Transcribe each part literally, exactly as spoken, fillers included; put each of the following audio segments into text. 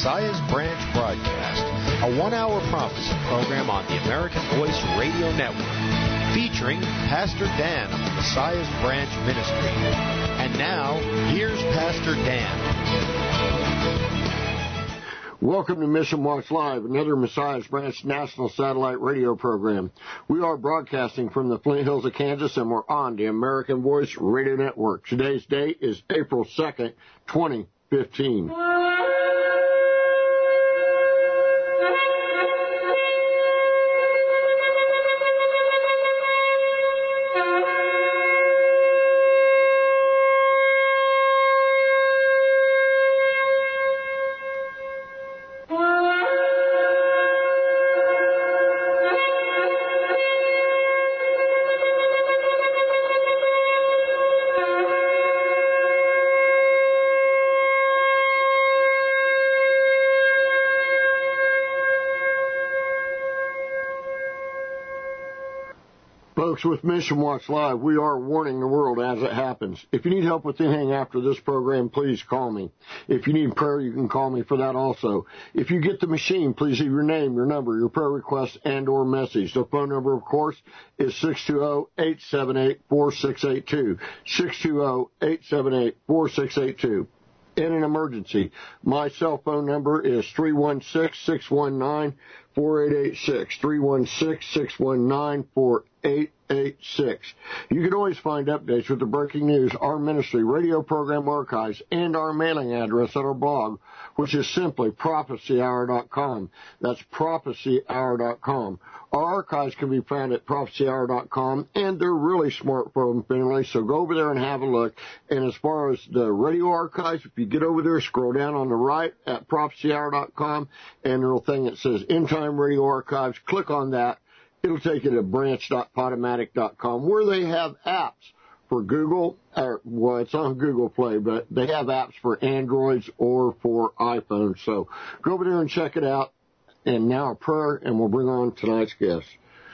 Messiah's Branch broadcast, a one-hour prophecy program on the American Voice Radio Network, featuring Pastor Dan of the Messiah's Branch Ministry. And now, here's Pastor Dan. Welcome to Mission Watch Live, another Messiah's Branch national satellite radio program. We are broadcasting from the Flint Hills of Kansas, and we're on the American Voice Radio Network. Today's date is April second, twenty fifteen. Folks, with Mission Watch Live, we are warning the world as it happens. If you need help with anything after this program, please call me. If you need prayer, you can call me for that also. If you get the machine, please leave your name, your number, your prayer request, and or message. The phone number, of course, is six two zero, eight seven eight, four six eight two. six two zero, eight seven eight, four six eight two. In an emergency, my cell phone number is three one six, six one nine, four eight eight six. three one six, six one nine, four eight eight six. You can always find updates with the breaking news, our ministry, radio program archives, and our mailing address at our blog, which is simply prophecy hour dot com. That's prophecy hour dot com. Our archives can be found at prophecy hour dot com, and they're really smartphone friendly, so go over there and have a look. And as far as the radio archives, if you get over there, scroll down on the right at prophecy hour dot com, and there's a thing that says End Time Radio Archives. Click on that. It'll take you to branch dot podomatic dot com, where they have apps for Google, or, well, it's on Google Play, but they have apps for Androids or for iPhones. So go over there and check it out. And now a prayer, and we'll bring on tonight's guest.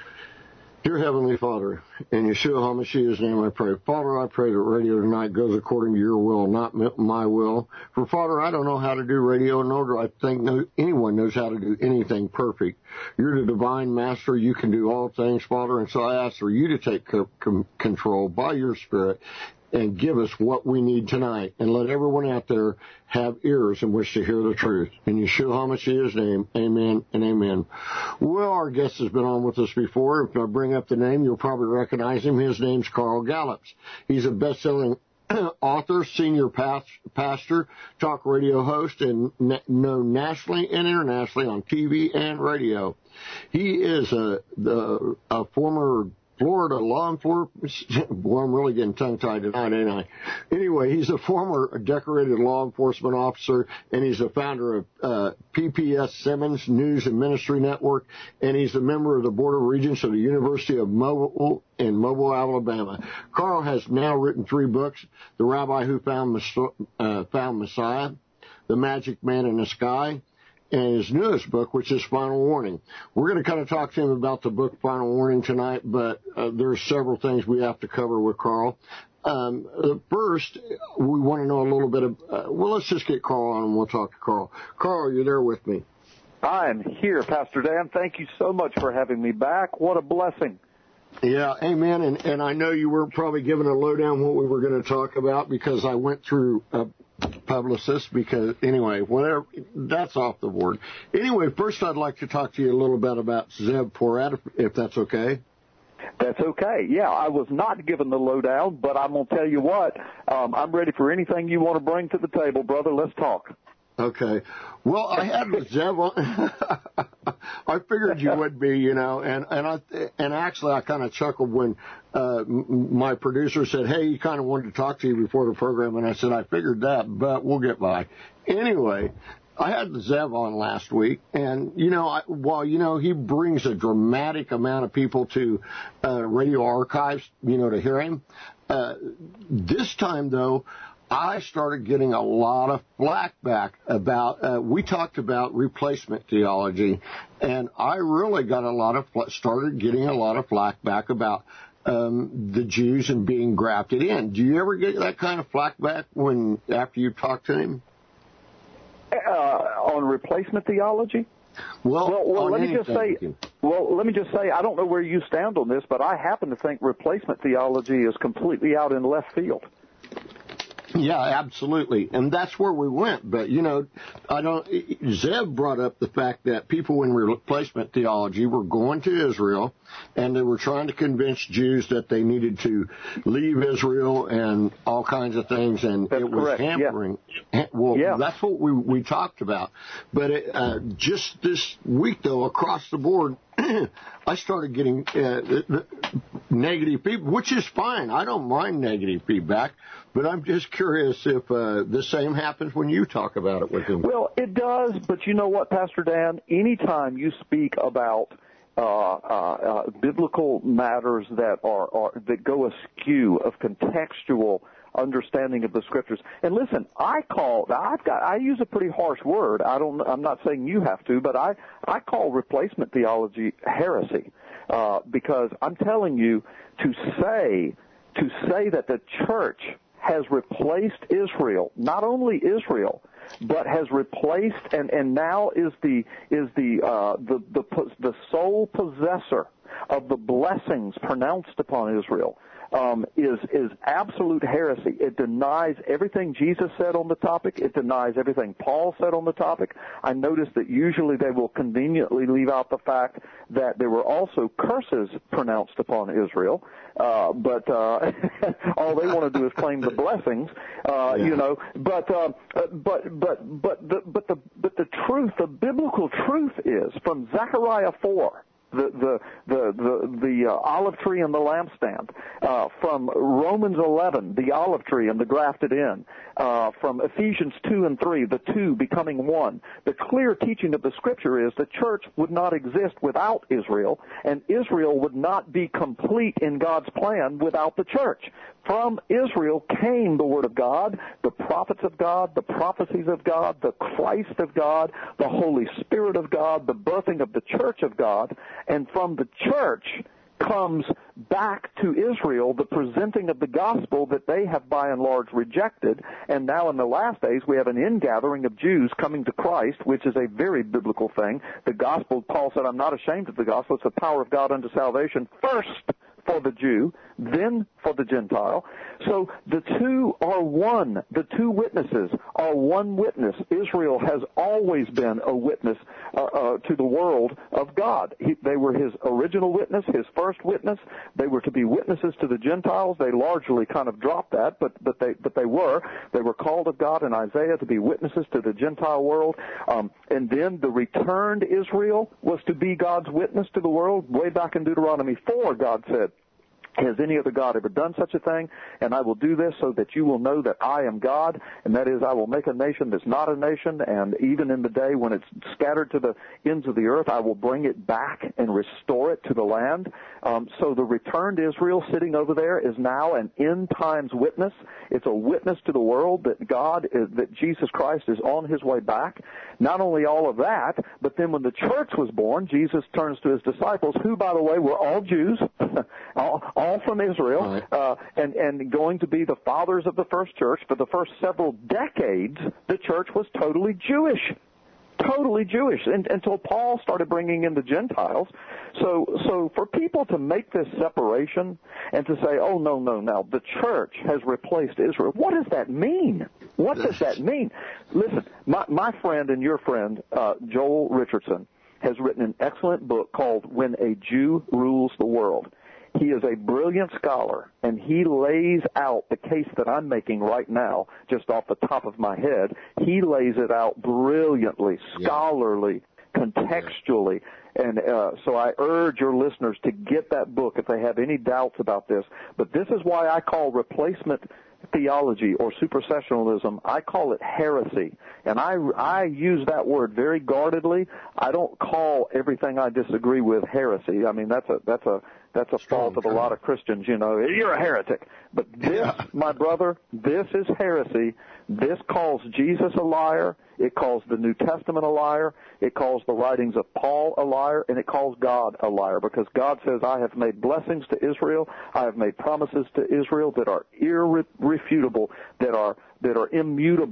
Dear Heavenly Father, in Yeshua HaMashiach's name I pray. Father, I pray that radio tonight goes according to your will, not my will. For, Father, I don't know how to do radio, nor do I think no, anyone knows how to do anything perfect. You're the divine master. You can do all things, Father, and so I ask for you to take co- com- control by your Spirit and give us what we need tonight, and let everyone out there have ears in which to hear the truth. In Yeshua HaMashiach's name, amen and amen. Well, our guest has been on with us before. If I bring up the name, you'll probably recognize him. His name's Carl Gallups. He's a best-selling author, senior past, pastor, talk radio host, and na- known nationally and internationally on T V and radio. He is a, the, a former Florida law enforcement, boy, I'm really getting tongue-tied tonight, ain't I? Anyway, he's a former decorated law enforcement officer, and he's a founder of uh, P P S Simmons News and Ministry Network, and he's a member of the Board of Regents of the University of Mobile in Mobile, Alabama. Carl has now written three books: The Rabbi Who Found, Mess- uh, Found Messiah, The Magic Man in the Sky, and his newest book, which is Final Warning. We're going to kind of talk to him about the book Final Warning tonight, but uh, there's several things we have to cover with Carl. Um, uh, first, we want to know a little bit of, uh, well, let's just get Carl on and we'll talk to Carl. Carl, are you there with me? I'm here, Pastor Dan. Thank you so much for having me back. What a blessing. Yeah, amen. And, and I know you were probably given a lowdown what we were going to talk about, because I went through a publicist, because anyway, whatever, that's off the board. Anyway, first I'd like to talk to you a little bit about Zev Porat, if, if that's okay. That's okay. Yeah, I was not given the lowdown, but I'm going to tell you what, um, I'm ready for anything you want to bring to the table, brother. Let's talk. Okay. Well, I had Zev on. I figured you would be, you know, and and I and actually I kind of chuckled when uh, my producer said, "Hey, he kind of wanted to talk to you before the program," and I said, "I figured that, but we'll get by." Anyway, I had Zev on last week, and you know, I, while you know he brings a dramatic amount of people to uh, radio archives, you know, to hear him. Uh, this time, though, I started getting a lot of flack back about, uh, we talked about replacement theology, and I really got a lot of, started getting a lot of flack back about um, the Jews and being grafted in. Do you ever get that kind of flack back when, after you talked to him? Uh, on replacement theology? Well, well, well let me just say. Can... Well, let me just say. I don't know where you stand on this, but I happen to think replacement theology is completely out in left field. Yeah, absolutely. And that's where we went. But, you know, I don't, Zev brought up the fact that people in replacement theology were going to Israel and they were trying to convince Jews that they needed to leave Israel and all kinds of things. And that's it was correct. hampering. Yeah. Well, yeah. that's what we, we talked about. But it, uh, just this week, though, across the board, I started getting uh, negative feedback, which is fine. I don't mind negative feedback, but I'm just curious if uh, the same happens when you talk about it with them. Well, it does, but you know what, Pastor Dan? Anytime you speak about uh, uh, uh, biblical matters that are, are that go askew of contextual understanding of the scriptures. And listen, I call I've got I use a pretty harsh word. I don't I'm not saying you have to, but I I call replacement theology heresy. Uh, because I'm telling you to say to say that the church has replaced Israel, not only Israel, but has replaced and, and now is the is the uh, the the the sole possessor of the blessings pronounced upon Israel. Um, is is absolute heresy. It denies everything Jesus said on the topic. It denies everything Paul said on the topic. I noticed that usually they will conveniently leave out the fact that there were also curses pronounced upon Israel. Uh, but uh, all they want to do is claim the blessings, uh, yeah. you know. But uh, but but but the but the but the truth, the biblical truth, is from Zechariah four. The the the the, the uh, olive tree and the lampstand, uh, from Romans eleven, the olive tree and the grafted in, uh, from Ephesians two and three, the two becoming one. The clear teaching of the Scripture is the church would not exist without Israel, and Israel would not be complete in God's plan without the church. From Israel came the Word of God, the prophets of God, the prophecies of God, the Christ of God, the Holy Spirit of God, the birthing of the church of God, and from the church comes back to Israel the presenting of the gospel that they have by and large rejected. And now in the last days we have an ingathering of Jews coming to Christ, which is a very biblical thing. The gospel, Paul said, I'm not ashamed of the gospel. It's the power of God unto salvation, first for the Jew, then for the Gentile. So the two are one. The two witnesses are one witness. Israel has always been a witness uh, uh, to the world of God. He, they were his original witness, his first witness. They were to be witnesses to the Gentiles. They largely kind of dropped that, but but they but they were. They were called of God in Isaiah to be witnesses to the Gentile world. Um, and then the returned Israel was to be God's witness to the world. Way back in Deuteronomy four, God said, has any other God ever done such a thing? And I will do this so that you will know that I am God, and that is I will make a nation that's not a nation, and even in the day when it's scattered to the ends of the earth, I will bring it back and restore it to the land. Um, so the returned Israel sitting over there is now an end times witness. It's a witness to the world that God, is, that Jesus Christ is on his way back. Not only all of that, but then when the church was born, Jesus turns to his disciples, who, by the way, were all Jews, all, all from Israel, right. uh, and, and going to be the fathers of the first church. For the first several decades, the church was totally Jewish. Totally Jewish, and, until Paul started bringing in the Gentiles. So, so for people to make this separation and to say, "Oh no, no, no, the church has replaced Israel," what does that mean? What does that mean? Listen, my, my friend and your friend uh, Joel Richardson has written an excellent book called "When a Jew Rules the World." He is a brilliant scholar, and he lays out the case that I'm making right now, just off the top of my head. He lays it out brilliantly, scholarly, contextually. And uh, so I urge your listeners to get that book if they have any doubts about this. But this is why I call replacement theology or supersessionalism, I call it heresy. And I, I use that word very guardedly. I don't call everything I disagree with heresy. I mean, that's a, that's a, that's a fault of a lot of Christians, you know. You're a heretic. But this, yeah. my brother, this is heresy. This calls Jesus a liar. It calls the New Testament a liar. It calls the writings of Paul a liar. And it calls God a liar, because God says, I have made blessings to Israel. I have made promises to Israel that are irrefutable, that are, that are immutable.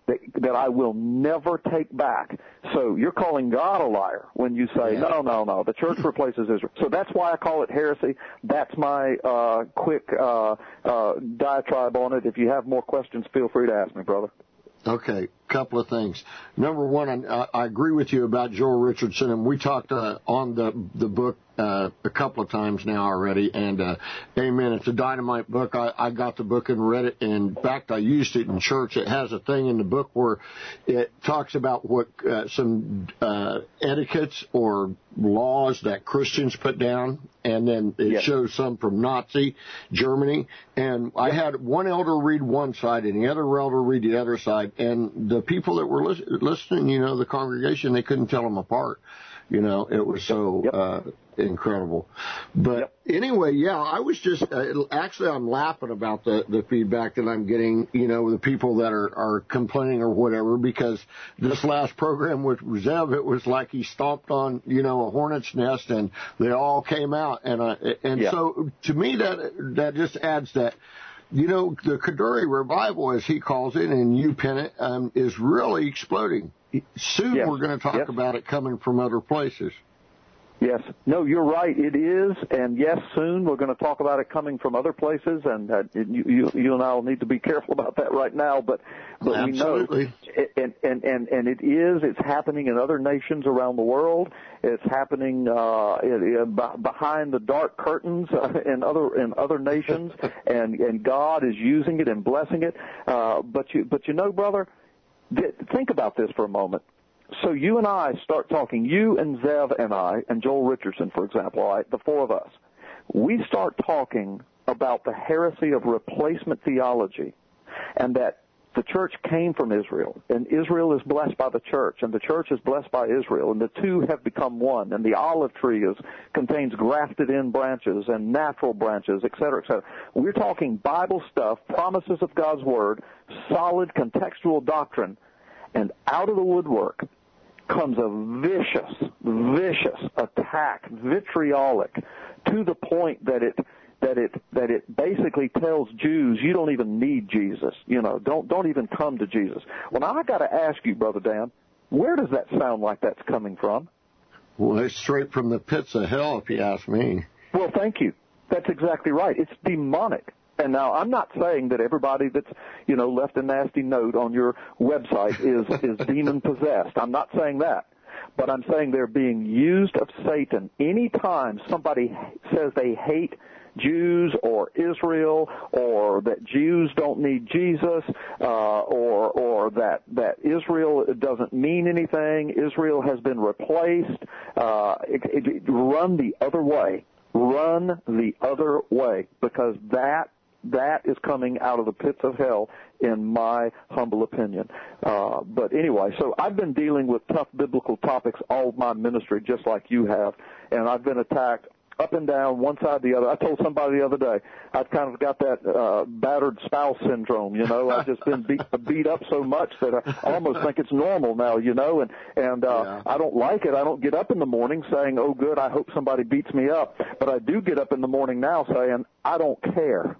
that, that I will never take back. So you're calling God a liar when you say, yeah. no, no, no, the church replaces Israel. So that's why I call it heresy. That's my uh, quick uh, uh, diatribe on it. If you have more questions, feel free to ask me, brother. Okay, couple of things. Number one, I, I agree with you about Joel Richardson, and we talked uh, on the the book uh, a couple of times now already, and uh, amen, it's a dynamite book. I, I got the book and read it, and in fact, I used it in church. It has a thing in the book where it talks about what uh, some uh, etiquettes or laws that Christians put down, and then it yes. shows some from Nazi Germany, and I had one elder read one side and the other elder read the other side, and the people that were lis- listening, you know, the congregation, they couldn't tell them apart. You know, it was so yep. uh, incredible. But yep. anyway, yeah, I was just uh, actually I'm laughing about the, the feedback that I'm getting, you know, the people that are, are complaining or whatever, because this last program with Zev, it was like he stomped on, you know, a hornet's nest and they all came out. And uh, and yeah. so to me, that that just adds that. You know, the Kaduri revival, as he calls it, and you pin it, um, is really exploding. Soon yes. we're going to talk yes. about it coming from other places. Yes. No, you're right. It is. And yes, soon we're going to talk about it coming from other places. And uh, you, you, you and I will need to be careful about that right now. But, but Absolutely. we know, and, and, and, and it is, it's happening in other nations around the world. It's happening, uh, it, it, behind the dark curtains uh, in other, in other nations. and, and God is using it and blessing it. Uh, but you, but you know, brother, th- think about this for a moment. So you and I start talking, you and Zev and I, and Joel Richardson, for example, all right, the four of us, we start talking about the heresy of replacement theology, and that the church came from Israel, and Israel is blessed by the church, and the church is blessed by Israel, and the two have become one, and the olive tree is, contains grafted-in branches and natural branches, et cetera, et cetera. We're talking Bible stuff, promises of God's Word, solid contextual doctrine, and out of the woodwork comes a vicious, vicious attack, vitriolic, to the point that it that it that it basically tells Jews, you don't even need Jesus. You know, don't don't even come to Jesus. Well, now I got to ask you, Brother Dan, where does that sound like that's coming from? Well, it's straight from the pits of hell, if you ask me. Well, thank you. That's exactly right. It's demonic. And now I'm not saying that everybody that's, you know, left a nasty note on your website is, is demon possessed. I'm not saying that. But I'm saying they're being used of Satan. Anytime somebody says they hate Jews or Israel, or that Jews don't need Jesus, uh, or or that that Israel doesn't mean anything, Israel has been replaced, uh, it, it, run the other way. Run the other way, because that That is coming out of the pits of hell, in my humble opinion. Uh, but anyway, so I've been dealing with tough biblical topics all of my ministry, just like you have, and I've been attacked up and down, one side the other. I told somebody the other day, I've kind of got that uh, battered spouse syndrome, you know. I've just been beat, beat up so much that I almost think it's normal now, you know, and, and uh, yeah. I don't like it. I don't get up in the morning saying, oh, good, I hope somebody beats me up. But I do get up in the morning now saying, I don't care.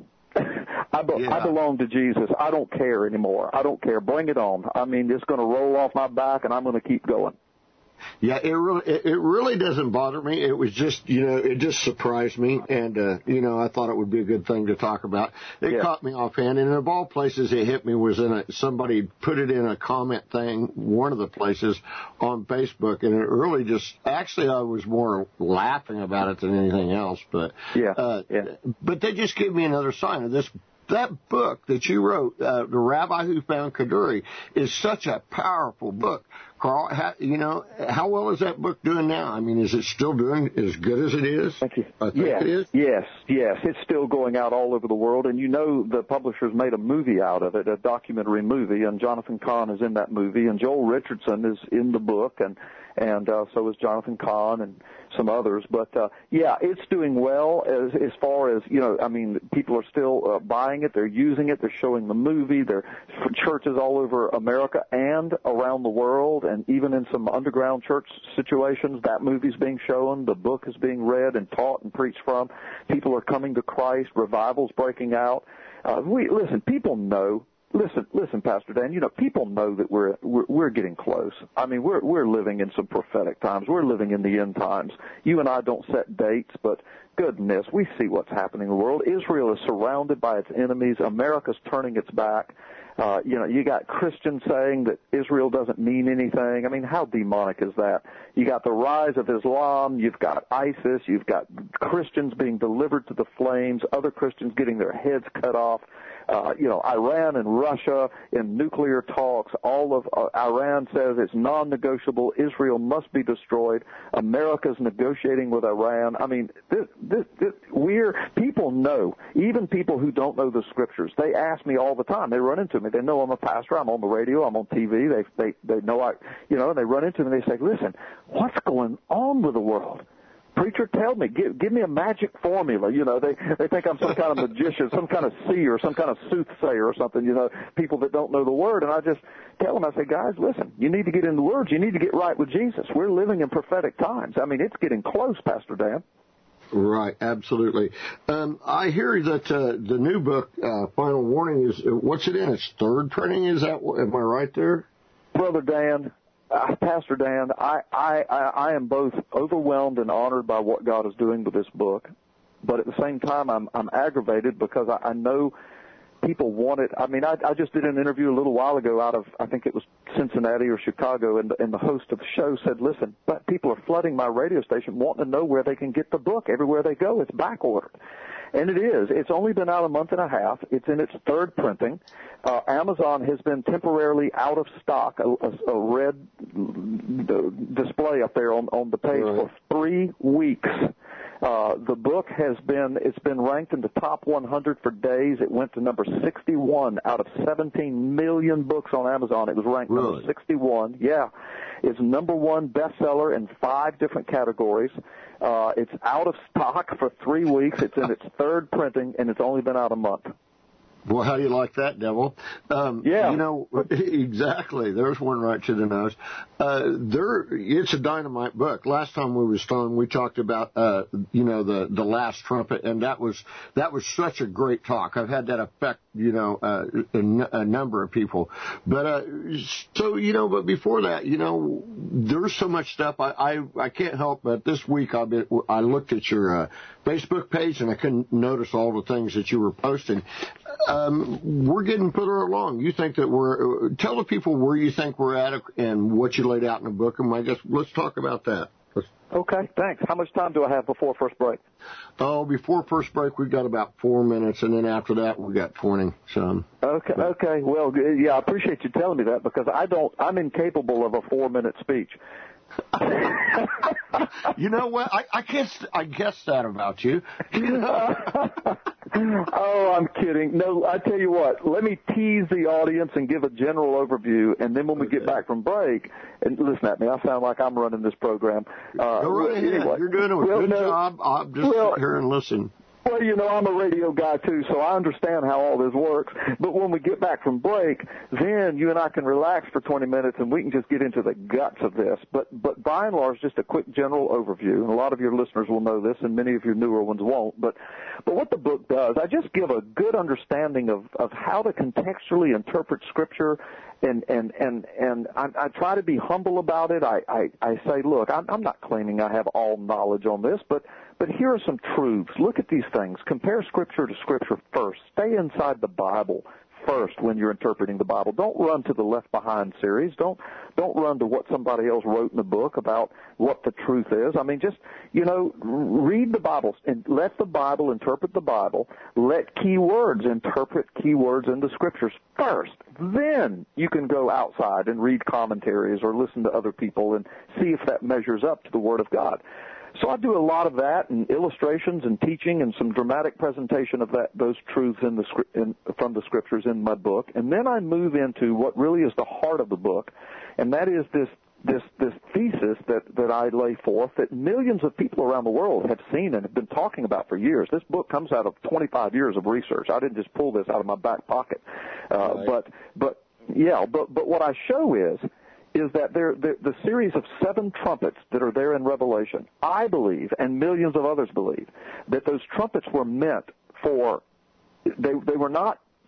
I, be- yeah. I belong to Jesus. I don't care anymore. I don't care. Bring it on. I mean, it's going to roll off my back, and I'm going to keep going. Yeah, it really, it, it really doesn't bother me. It was just, you know, it just surprised me, and, uh, you know, I thought it would be a good thing to talk about. It yeah. caught me offhand, and of all places it hit me was in a, somebody put it in a comment thing, one of the places on Facebook, and it really just, actually I was more laughing about it than anything else, but, yeah, uh, yeah. but they just gave me another sign of this. That book that you wrote, uh, The Rabbi Who Found Kaduri, is such a powerful book. Carl, how, you know, how well is that book doing now? I mean, is it still doing as good as it is? Thank you. I think yes, it is. Yes, yes. It's still going out all over the world, and you know the publishers made a movie out of it, a documentary movie, and Jonathan Cahn is in that movie, and Joel Richardson is in the book, and and uh, so is Jonathan Cahn and some others. But, uh, yeah, it's doing well as as far as, you know, I mean, people are still uh, buying it. They're using it. They're showing the movie. There are churches all over America and around the world, and even in some underground church situations, that movie's being shown. The book is being read and taught and preached from. People are coming to Christ. Revival's breaking out. Uh, we listen, people know. listen, listen, Pastor Dan. You know, people know that we're we're, we're getting close. I mean, we're we're living in some prophetic times. We're living in the end times. You and I don't set dates, but goodness, we see what's happening in the world. Israel is surrounded by its enemies. America's turning its back. Uh, you know, you got Christians saying that Israel doesn't mean anything. I mean, how demonic is that? You got the rise of Islam. You've got ISIS. You've got Christians being delivered to the flames, other Christians getting their heads cut off. Uh, you know, Iran and Russia in nuclear talks. All of uh, Iran says it's non-negotiable. Israel must be destroyed. America's negotiating with Iran. I mean, this, this, this, we're people know, even people who don't know the scriptures. They ask me all the time. They run into me. They know I'm a pastor. I'm on the radio. I'm on T V. They they they know I, you know, and they run into me and they say, "Listen, what's going on with the world? Preacher, tell me, give, give me a magic formula." You know, they they think I'm some kind of magician, some kind of seer, some kind of soothsayer or something, you know, people that don't know the Word. And I just tell them, I say, guys, listen, you need to get in the Word. You need to get right with Jesus. We're living in prophetic times. I mean, it's getting close, Pastor Dan. Right, absolutely. Um, I hear that uh, the new book, uh, Final Warning, is, what's it in? It's third printing? Is that, am I right there? Brother Dan, Uh, Pastor Dan, I, I, I am both overwhelmed and honored by what God is doing with this book, but at the same time, I'm, I'm aggravated because I, I know people want it. I mean, I, I just did an interview a little while ago out of, I think it was Cincinnati or Chicago, and, and the host of the show said, listen, but people are flooding my radio station wanting to know where they can get the book. Everywhere they go, it's back ordered. And it is. It's only been out a month and a half. It's in its third printing. Uh, Amazon has been temporarily out of stock, a, a, a red display up there on, on the page right. for three weeks. Uh, the book has been, it's been ranked in the top one hundred for days. It went to number sixty-one out of seventeen million books on Amazon. It was ranked really? number sixty-one. Yeah. It's number one bestseller in five different categories. Uh, it's out of stock for three weeks. It's in its third printing, and it's only been out a month. Well, how do you like that, Devil? Um, yeah. You know, exactly. There's one right to the nose. Uh, there, it's a dynamite book. Last time we was on, we talked about, uh, you know, the, the last trumpet, and that was, that was such a great talk. I've had that affect, you know, uh, a, a number of people. But, uh, so, you know, but before that, you know, there's so much stuff. I, I, I can't help but this week I've been, I looked at your, uh, Facebook page and I couldn't notice all the things that you were posting. Um, we're getting further along. You think that we're, uh, tell the people where you think we're at and what you laid out in the book, and I guess let's talk about that. Let's, okay, thanks. How much time do I have before first break? Oh, before first break, we've got about four minutes, and then after that, we've got twenty. So. Okay, okay. Well, yeah, I appreciate you telling me that because I don't, I'm incapable of a four-minute speech. You know what? I, I guess I guess that about you. Oh, I'm kidding. No, I tell you what. Let me tease the audience and give a general overview, and then when we okay. get back from break, and listen at me, I sound like I'm running this program. Uh, Go right ahead. Anyway, You're doing a well, good no, job. I'm just well, sit here and listen. Well, you know, I'm a radio guy, too, so I understand how all this works. But when we get back from break, then you and I can relax for twenty minutes, and we can just get into the guts of this. But but by and large, just a quick general overview. And a lot of your listeners will know this, and many of your newer ones won't. But but what the book does, I just give a good understanding of, of how to contextually interpret Scripture, and and and and I, I try to be humble about it. I I, I say, look, I'm, I'm not claiming I have all knowledge on this, but but here are some truths. Look at these things. Compare Scripture to Scripture first. Stay inside the Bible first when you're interpreting the Bible. Don't run to the Left Behind series. Don't don't run to what somebody else wrote in the book about what the truth is. I mean, just, you know, read the Bible and let the Bible interpret the Bible. Let key words interpret key words in the Scriptures first. Then you can go outside and read commentaries or listen to other people and see if that measures up to the Word of God. So I do a lot of that, and illustrations and teaching and some dramatic presentation of that, those truths in the in, from the Scriptures in my book. And then I move into what really is the heart of the book, and that is this this this thesis that, that I lay forth that millions of people around the world have seen and have been talking about for years. This book comes out of twenty-five years of research. I didn't just pull this out of my back pocket. Uh, right. But, but yeah, but, but what I show is, is that there, the, the series of seven trumpets that are there in Revelation, I believe, and millions of others believe, that those trumpets were meant for, they, they were not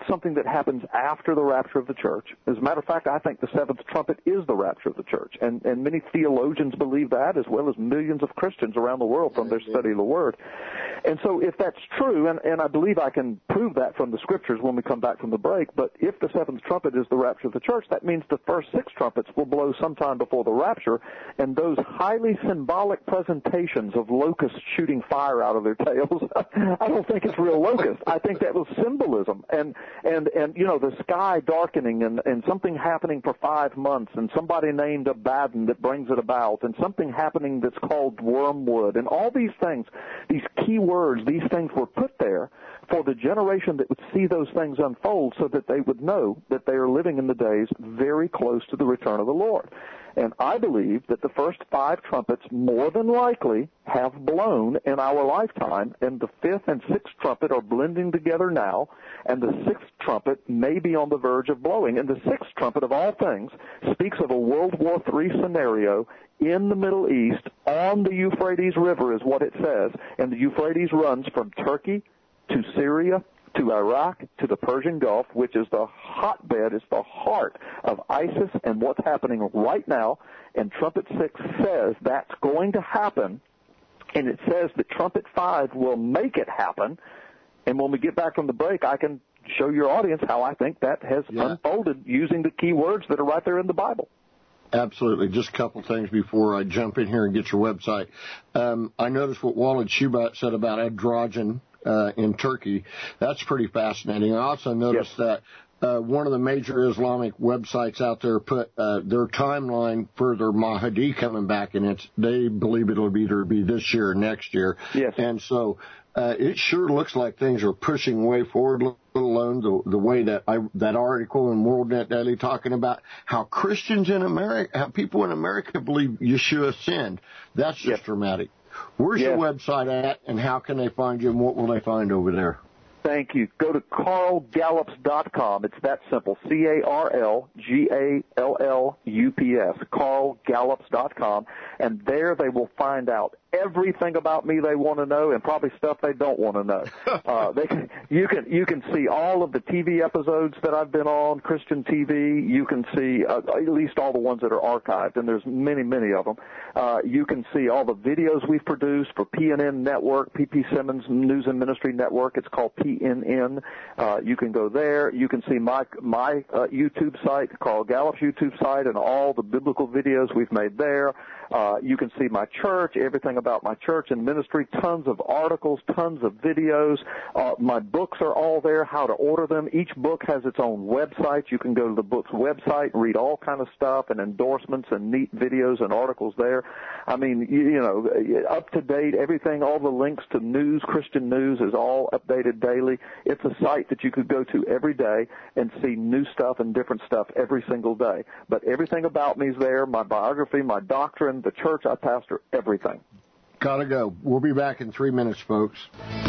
something that happens after the rapture of the church. As a matter of fact, I think the seventh trumpet is the rapture of the church. And, and many theologians believe that, as well as millions of Christians around the world from their study of the Word. And so if that's true, and, and I believe I can prove that from the Scriptures when we come back from the break, but if the seventh trumpet is the rapture of the church, that means the first six trumpets will blow sometime before the rapture, and those highly symbolic presentations of locusts shooting fire out of their tails, I don't think it's real locusts. I think that was symbolism. And, and, and you know, the sky darkening and, and something happening for five months and somebody named Abaddon that brings it about and something happening that's called wormwood and all these things, these key words, these things were put there for the generation that would see those things unfold so that they would know that they are living in the days very close to the return of the Lord. And I believe that the first five trumpets more than likely have blown in our lifetime, and the fifth and sixth trumpet are blending together now, and the sixth trumpet may be on the verge of blowing. And the sixth trumpet, of all things, speaks of a World War Three scenario in the Middle East on the Euphrates River is what it says. And the Euphrates runs from Turkey to Syria to Iraq, to the Persian Gulf, which is the hotbed, is the heart of ISIS and what's happening right now. And Trumpet six says that's going to happen, and it says that Trumpet five will make it happen. And when we get back from the break, I can show your audience how I think that has yeah. unfolded using the key words that are right there in the Bible. Absolutely. Just a couple things before I jump in here and get your website. Um, I noticed what Walid Shoebat said about androgen uh, in Turkey. That's pretty fascinating. I also noticed yes. that uh, one of the major Islamic websites out there put uh, their timeline for their Mahdi coming back, and it's they believe it'll either be this year or next year. Yes. And so uh, it sure looks like things are pushing way forward, let alone the, the way that I, that article in WorldNet Daily talking about how Christians in America, how people in America believe Yeshua sinned. That's just yes. dramatic. Where's yes. your website at, and how can they find you, and what will they find over there? Thank you. Go to carl gallups dot com. It's that simple. C A R L G A L L U P S. carl gallups dot com. And there they will find out everything about me they want to know, and probably stuff they don't want to know. Uh, they can, you can you can see all of the T V episodes that I've been on, Christian T V. You can see uh, at least all the ones that are archived, and there's many, many of them. Uh, you can see all the videos we've produced for P N N Network, P P Simmons News and Ministry Network. It's called P N N. Uh, you can go there. You can see my my uh, YouTube site, Carl Gallup's YouTube site, and all the biblical videos we've made there. Uh, you can see my church, everything about my church and ministry, tons of articles, tons of videos. Uh, my books are all there, how to order them. Each book has its own website. You can go to the book's website and read all kind of stuff and endorsements and neat videos and articles there. I mean, you, you know, up to date, everything, all the links to news, Christian news is all updated daily. It's a site that you could go to every day and see new stuff and different stuff every single day. But everything about me is there, my biography, my doctrine, the church I pastor, everything. Gotta go. We'll be back in three minutes, folks.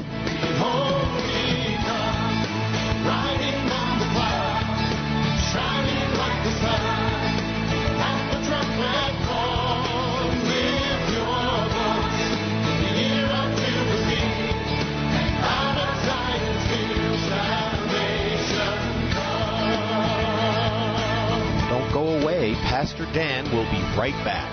Don't go away. Pastor Dan will be right back.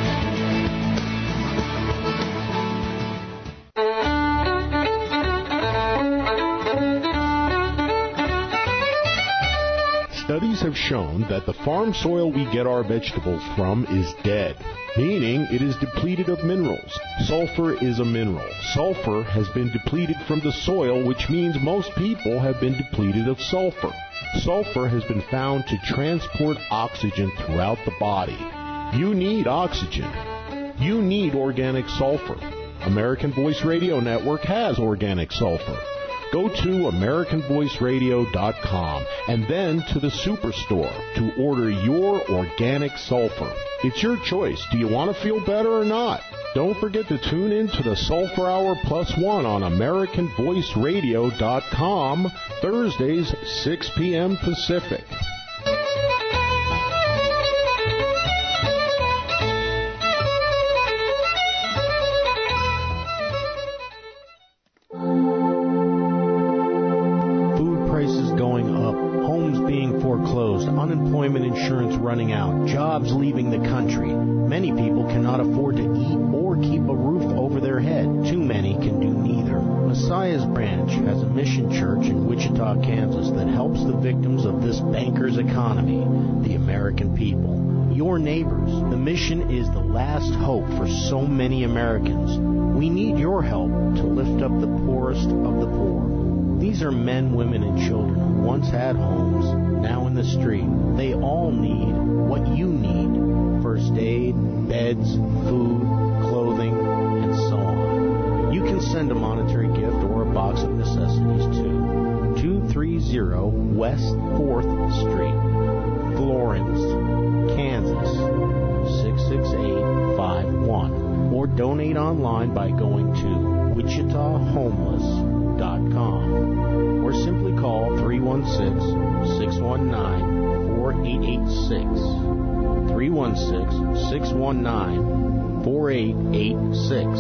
Studies have shown that the farm soil we get our vegetables from is dead, meaning it is depleted of minerals. Sulfur is a mineral. Sulfur has been depleted from the soil, which means most people have been depleted of sulfur. Sulfur has been found to transport oxygen throughout the body. You need oxygen. You need organic sulfur. American Voice Radio Network has organic sulfur. Go to American Voice Radio dot com and then to the Superstore to order your organic sulfur. It's your choice. Do you want to feel better or not? Don't forget to tune in to the Sulfur Hour Plus One on American Voice Radio dot com, Thursdays, six p.m. Pacific. Food prices going up. insurance running out, jobs leaving the country. Many people cannot afford to eat or keep a roof over their head. Too many can do neither. Messiah's Branch has a mission church in Wichita, Kansas that helps the victims of this banker's economy, the American people. Your neighbors. The mission is the last hope for so many Americans. We need your help to lift up the poorest of the poor. These are men, women, and children who once had homes, now in the street. They all need what you need. First aid, beds, food, clothing, and so on. You can send a monetary gift or a box of necessities to two thirty West fourth Street, Florence, Kansas, six six eight five one, or donate online by going to wichita homeless dot com, or simply call three one six, six one nine, four eight eight six, three one six, six one nine, four eight eight six.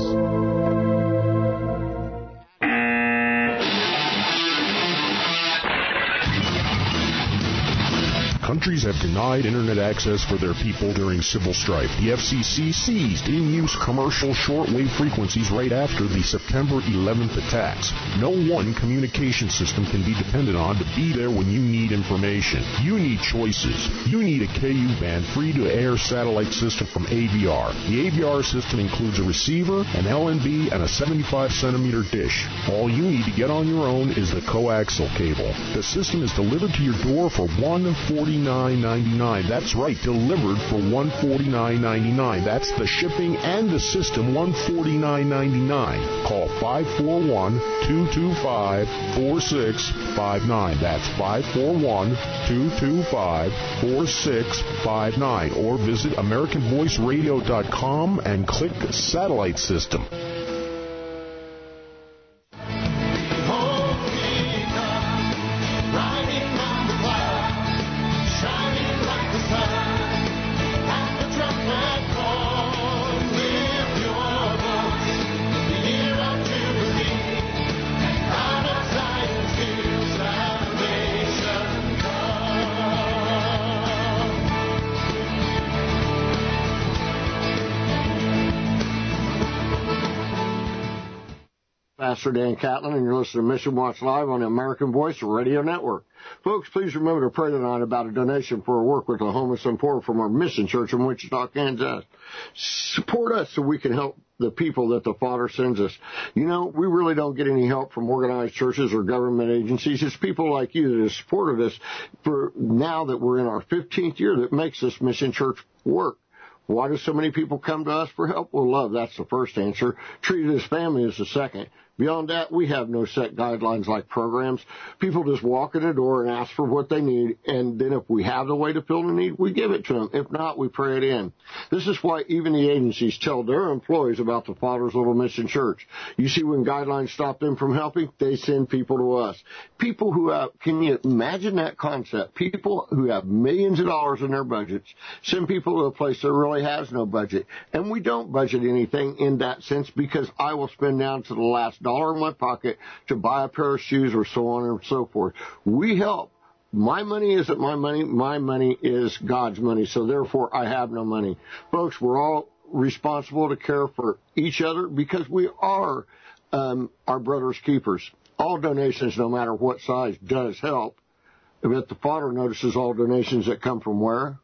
Countries have denied Internet access for their people during civil strife. The F C C seized in-use commercial shortwave frequencies right after the September eleventh attacks. No one communication system can be depended on to be there when you need information. You need choices. You need a K U-band free-to-air satellite system from A V R. The A V R system includes a receiver, an L N B, and a seventy-five centimeter dish. All you need to get on your own is the coaxial cable. The system is delivered to your door for one hundred forty-nine ninety-nine. That's right, delivered for one hundred forty-nine ninety-nine. That's the shipping and the system, one hundred forty-nine ninety-nine. Call five four one, two two five, four six five nine. That's five four one, two two five, four six five nine. Or visit American Voice Radio dot com and click Satellite System. Pastor Dan Catlin, and you're listening to Mission Watch Live on the American Voice Radio Network. Folks, please remember to pray tonight about a donation for our work with the homeless and poor from our mission church in Wichita, Kansas. Support us so we can help the people that the Father sends us. You know, we really don't get any help from organized churches or government agencies. It's people like you that have supported us for now that we're in our fifteenth year that makes this mission church work. Why do so many people come to us for help? Well, love, that's the first answer. Treated as family is the second. Beyond that, we have no set guidelines like programs. People just walk in the door and ask for what they need, and then if we have the way to fill the need, we give it to them. If not, we pray it in. This is why even the agencies tell their employees about the Father's Little Mission Church. You see, when guidelines stop them from helping, they send people to us. People who have, can you imagine that concept? People who have millions of dollars in their budgets send people to a place that really has no budget. And we don't budget anything in that sense because I will spend down to the last dollar in my pocket to buy a pair of shoes or so on and so forth. We help. My money isn't my money. My money is God's money. So therefore, I have no money. Folks, we're all responsible to care for each other because we are um, our brother's keepers. All donations, no matter what size, does help. But the Father notices all donations that come from where?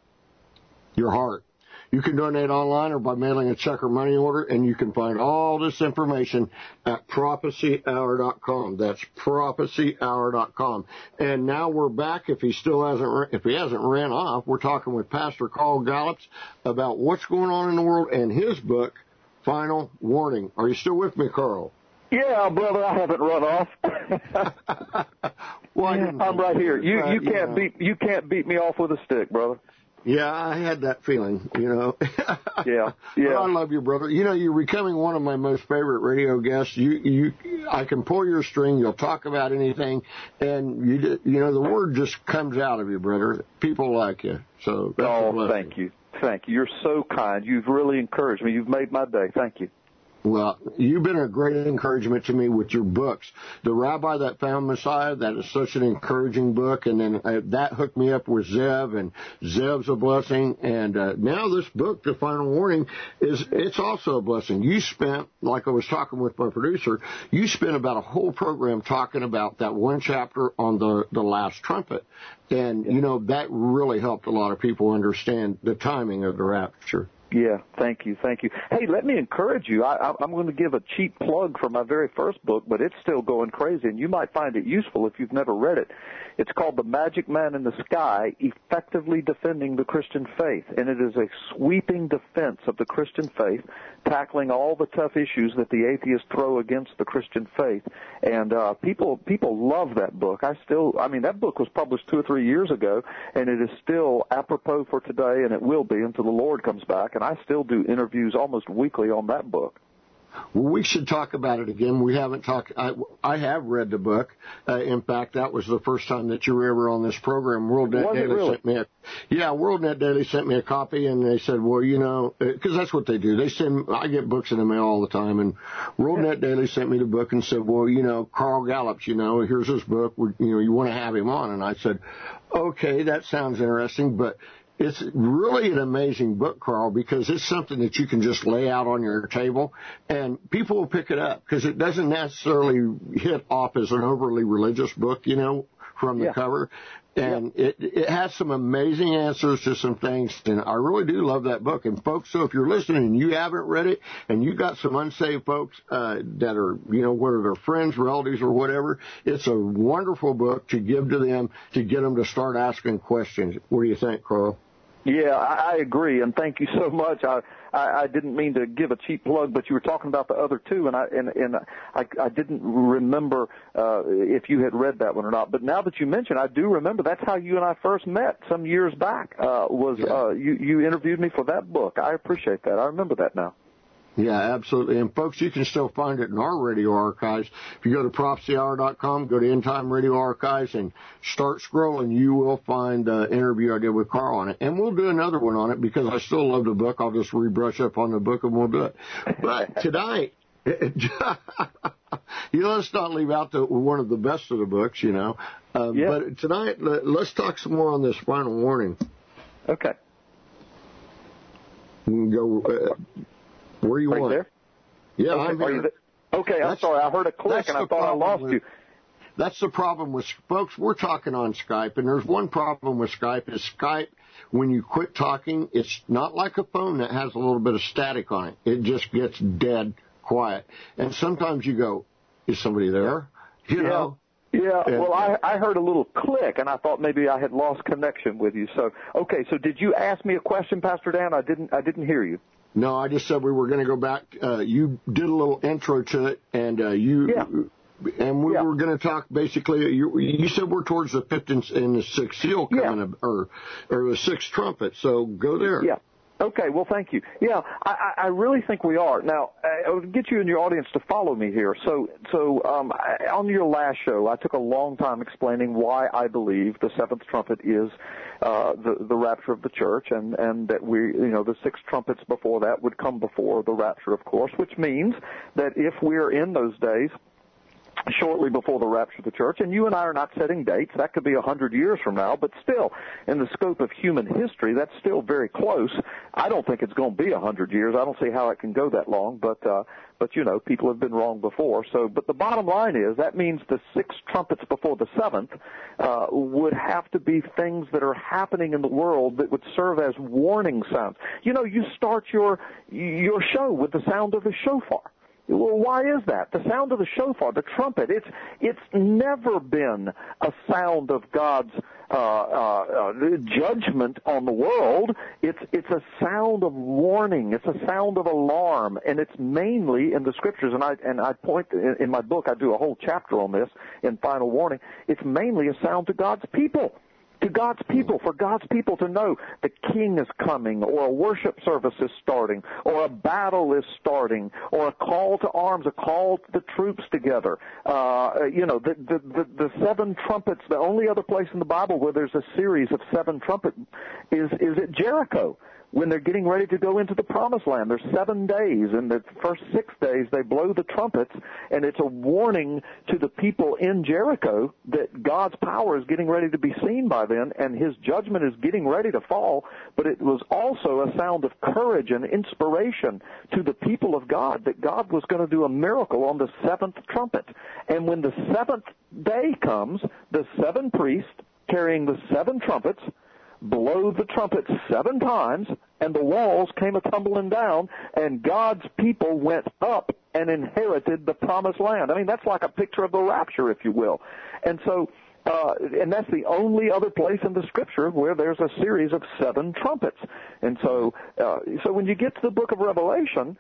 Your heart. You can donate online or by mailing a check or money order, and you can find all this information at prophecy hour dot com. That's prophecy hour dot com. And now we're back. If he still hasn't, if he hasn't ran off, we're talking with Pastor Carl Gallups about what's going on in the world and his book, Final Warning. Are you still with me, Carl? Yeah, brother, I haven't run off. Well, I'm right here. You you can't yeah. beat you can't beat me off with a stick, brother. Yeah, I had that feeling, you know. yeah, yeah. But I love you, brother. You know, you're becoming one of my most favorite radio guests. You, you, I can pull your string. You'll talk about anything, and you, you know, the word just comes out of you, brother. People like you, so that's oh, thank you, thank you. You're so kind. You've really encouraged me. You've made my day. Thank you. Well, you've been a great encouragement to me with your books. The Rabbi That Found Messiah, that is such an encouraging book. And then uh, that hooked me up with Zev, and Zev's a blessing. And uh, now this book, The Final Warning, is it's also a blessing. You spent, like I was talking with my producer, you spent about a whole program talking about that one chapter on the, the last trumpet. And, you know, that really helped a lot of people understand the timing of the rapture. Yeah, thank you, thank you. Hey, let me encourage you. I, I'm going to give a cheap plug for my very first book, but it's still going crazy, and you might find it useful if you've never read it. It's called The Magic Man in the Sky, Effectively Defending the Christian Faith, and it is a sweeping defense of the Christian faith, tackling all the tough issues that the atheists throw against the Christian faith. And uh, people people love that book. I still, I mean, that book was published two or three years ago, and it is still apropos for today, and it will be until the Lord comes back. And I still do interviews almost weekly on that book. Well, we should talk about it again. We haven't talked. I, I have read the book. Uh, in fact, that was the first time that you were ever on this program. WorldNet Was it Daily really? sent me a, yeah, WorldNet Daily sent me a copy, and they said, well, you know, because that's what they do. They send. I get books in the mail all the time, and WorldNet yeah. Daily sent me the book and said, well, you know, Carl Gallups, you know, here's his book. You know, you want to have him on? And I said, okay, that sounds interesting, but it's really an amazing book, Carl, because it's something that you can just lay out on your table, and people will pick it up because it doesn't necessarily hit off as an overly religious book, you know, from the yeah. cover. And yeah. it, it has some amazing answers to some things, and I really do love that book. And, folks, so if you're listening and you haven't read it and you got some unsaved folks uh, that are, you know, whether they're friends, relatives, or whatever, it's a wonderful book to give to them to get them to start asking questions. What do you think, Carl? Yeah, I, I agree, and thank you so much. I, I I didn't mean to give a cheap plug, but you were talking about the other two, and I and, and I, I didn't remember uh, if you had read that one or not. But now that you mention, I do remember. That's how you and I first met some years back. Uh, was yeah. uh, you you interviewed me for that book? I appreciate that. I remember that now. Yeah, absolutely. And, folks, you can still find it in our radio archives. If you go to prophecy hour dot com, go to End Time Radio Archives, and start scrolling, you will find the interview I did with Carl on it. And we'll do another one on it because I still love the book. I'll just rebrush up on the book, and we'll do it. But tonight, you know, let's not leave out the, one of the best of the books, you know. Uh, yeah. But tonight, let's talk some more on this Final Warning. Okay. We can go... Uh, Where you right want? There? Yeah, okay, I'm here. Okay, I'm that's, sorry. I heard a click and I thought I lost with, you. That's the problem with, folks, we're talking on Skype, and there's one problem with Skype is Skype, when you quit talking, it's not like a phone that has a little bit of static on it. It just gets dead quiet. And sometimes you go, is somebody there? You yeah. know? Yeah, and, well, I, I heard a little click, and I thought maybe I had lost connection with you. So, okay, so did you ask me a question, Pastor Dan? I didn't I didn't hear you. No, I just said we were going to go back. Uh, you did a little intro to it, and uh, you yeah. and we yeah. were going to talk basically. You, you said we're towards the fifth and, and the sixth seal coming, yeah. up, or or the sixth trumpet. So go there. Yeah. Okay, well, thank you. Yeah, I, I really think we are. Now, I'll get you and your audience to follow me here. So, so um, I, on your last show, I took a long time explaining why I believe the seventh trumpet is uh, the, the rapture of the church, and, and that we, you know, the six trumpets before that would come before the rapture, of course, which means that if we're in those days, shortly before the rapture of the church, and you and I are not setting dates. That could be a hundred years from now, but still, in the scope of human history, that's still very close. I don't think it's going to be a hundred years. I don't see how it can go that long, but uh, but you know, people have been wrong before. So, but the bottom line is that means the six trumpets before the seventh uh, would have to be things that are happening in the world that would serve as warning sounds. You know, you start your your show with the sound of the shofar. Well, why is that? The sound of the shofar, the trumpet, it's it's never been a sound of God's uh, uh, uh, judgment on the world. It's it's a sound of warning. It's a sound of alarm, and it's mainly in the scriptures. And I and I point in, in my book, I do a whole chapter on this in Final Warning. It's mainly a sound to God's people. To God's people, for God's people to know the king is coming, or a worship service is starting, or a battle is starting, or a call to arms, a call to the troops together. Uh, you know, the, the, the, the seven trumpets, the only other place in the Bible where there's a series of seven trumpets is, is at Jericho, when they're getting ready to go into the promised land. There's seven days, and the first six days they blow the trumpets, and it's a warning to the people in Jericho that God's power is getting ready to be seen by then, and his judgment is getting ready to fall. But it was also a sound of courage and inspiration to the people of God that God was going to do a miracle on the seventh trumpet. And when the seventh day comes, the seven priests carrying the seven trumpets blow the trumpet seven times, and the walls came a-tumbling down, and God's people went up and inherited the promised land. I mean, that's like a picture of the rapture, if you will. And so, uh, and that's the only other place in the Scripture where there's a series of seven trumpets. And so, uh, so when you get to the book of Revelation,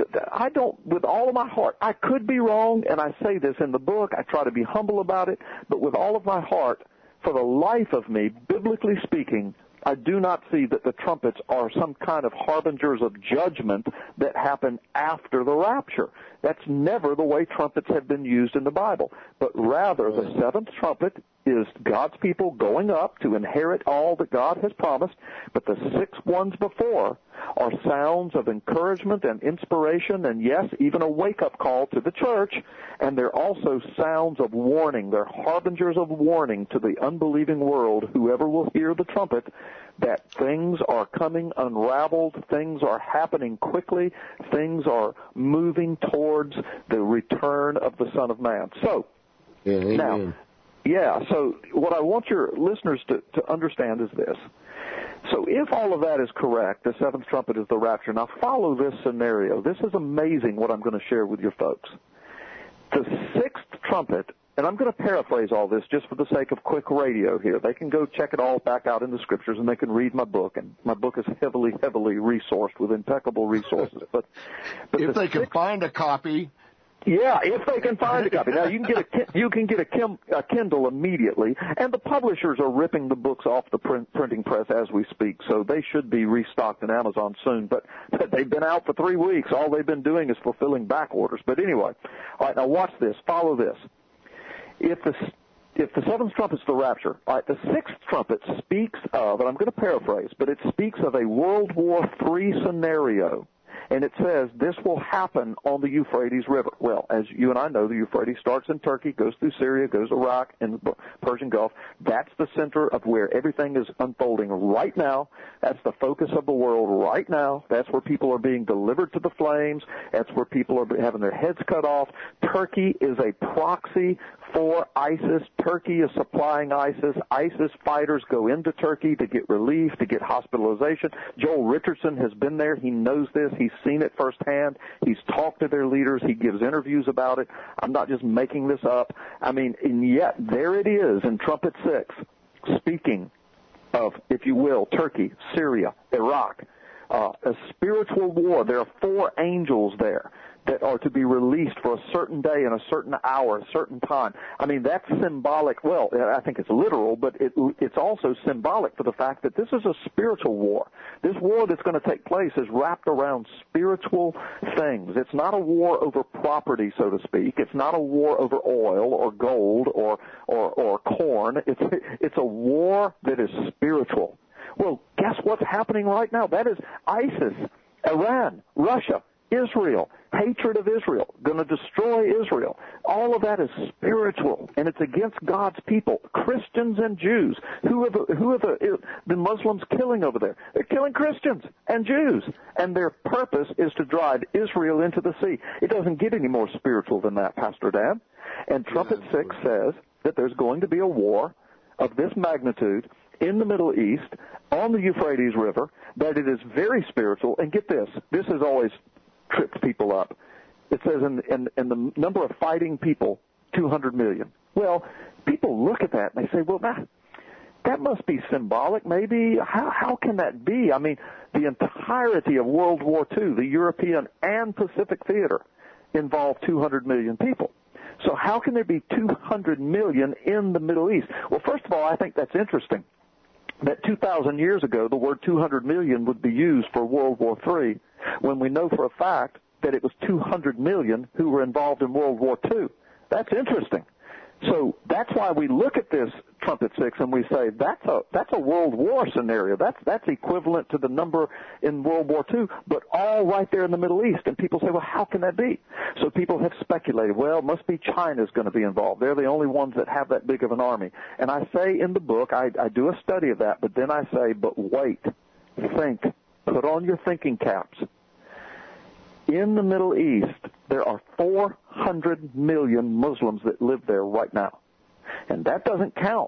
I don't, with all of my heart, I could be wrong, and I say this in the book, I try to be humble about it, but with all of my heart, for the life of me, biblically speaking, I do not see that the trumpets are some kind of harbingers of judgment that happen after the rapture. That's never the way trumpets have been used in the Bible. But rather, the seventh trumpet is God's people going up to inherit all that God has promised, but the six ones before are sounds of encouragement and inspiration, and yes, even a wake-up call to the church, and they're also sounds of warning. They're harbingers of warning to the unbelieving world, whoever will hear the trumpet, that things are coming unraveled, things are happening quickly, things are moving towards the return of the Son of Man. So, yeah, now, yeah, so what I want your listeners to, to understand is this. So if all of that is correct, the seventh trumpet is the rapture. Now follow this scenario. This is amazing what I'm going to share with your folks. The sixth trumpet, and I'm going to paraphrase all this just for the sake of quick radio here. They can go check it all back out in the Scriptures, and they can read my book. And my book is heavily, heavily resourced with impeccable resources. But, but if the they sixth, can find a copy. Yeah, if they can find a copy. Now you can get a you can get a, Kim, a Kindle immediately, and the publishers are ripping the books off the print, printing press as we speak, so they should be restocked in Amazon soon. But they've been out for three weeks. All they've been doing is fulfilling back orders. But anyway, all right. Now watch this. Follow this. If the if the seventh trumpet's the rapture, all right, the sixth trumpet speaks of, and I'm going to paraphrase, but it speaks of a World War Three scenario. And it says this will happen on the Euphrates River. Well, as you and I know, the Euphrates starts in Turkey, goes through Syria, goes to Iraq, and the Persian Gulf. That's the center of where everything is unfolding right now. That's the focus of the world right now. That's where people are being delivered to the flames. That's where people are having their heads cut off. Turkey is a proxy for ISIS. Turkey is supplying ISIS. ISIS fighters go into Turkey to get relief, to get hospitalization. Joel Richardson has been there. He knows this. He's seen it firsthand. He's talked to their leaders. He gives interviews about it. I'm not just making this up. I mean, and yet there it is in Trumpet six, speaking of, if you will, Turkey, Syria, Iraq, uh, a spiritual war. There are four angels there that are to be released for a certain day and a certain hour, a certain time. I mean, that's symbolic. Well, I think it's literal, but it, it's also symbolic for the fact that this is a spiritual war. This war that's going to take place is wrapped around spiritual things. It's not a war over property, so to speak. It's not a war over oil or gold or, or, or corn. It's, it's a war that is spiritual. Well, guess what's happening right now? That is ISIS, Iran, Russia, Israel, hatred of Israel, going to destroy Israel. All of that is spiritual, and it's against God's people, Christians and Jews. Who are the, who are the, the Muslims killing over there? They're killing Christians and Jews, and their purpose is to drive Israel into the sea. It doesn't get any more spiritual than that, Pastor Dan. And Trumpet six says that there's going to be a war of this magnitude in the Middle East on the Euphrates River, that it is very spiritual. And get this, this has always tripped people up. It says in, in, in the number of fighting people, two hundred million. Well, people look at that and they say, well, that, that must be symbolic, maybe. How, how can that be? I mean, the entirety of World War Two, the European and Pacific theater, involved two hundred million people. So how can there be two hundred million in the Middle East? Well, first of all, I think that's interesting, that two thousand years ago, the word two hundred million would be used for World War Three, when we know for a fact that it was two hundred million who were involved in World War Two. That's interesting. So that's why we look at this Trumpet Six and we say that's a that's a World War scenario. That's that's equivalent to the number in World War Two, but all right there in the Middle East. And people say, well, how can that be? So people have speculated. Well, it must be China's going to be involved. They're the only ones that have that big of an army. And I say in the book, I, I do a study of that, but then I say, but wait, think, put on your thinking caps. In the Middle East, there are four hundred million Muslims that live there right now. And that doesn't count